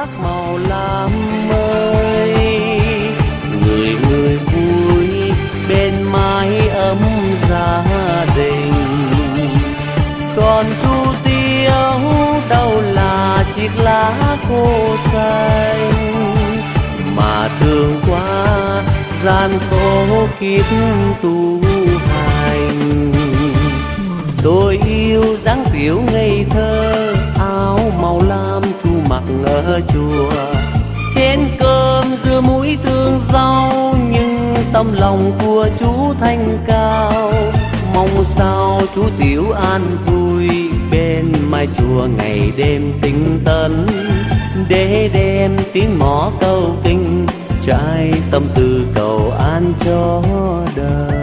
sắc màu lam mới. Người người vui bên mái ấm gia đình, còn chú Tiếu đâu là chiếc lá khô xanh. Mà thương quá gian khổ kiếp tu hành. Tôi yêu dáng diệu ngây thơ, áo màu lam chú mặc ở chùa. Chén cơm dưa muối tương rau, nhưng tâm lòng của chú thanh cao. Mong sao chú Tiểu an vui bên mái chùa ngày đêm tinh tấn, để đem tiếng mõ câu kinh, trái tâm tư cầu an cho đời.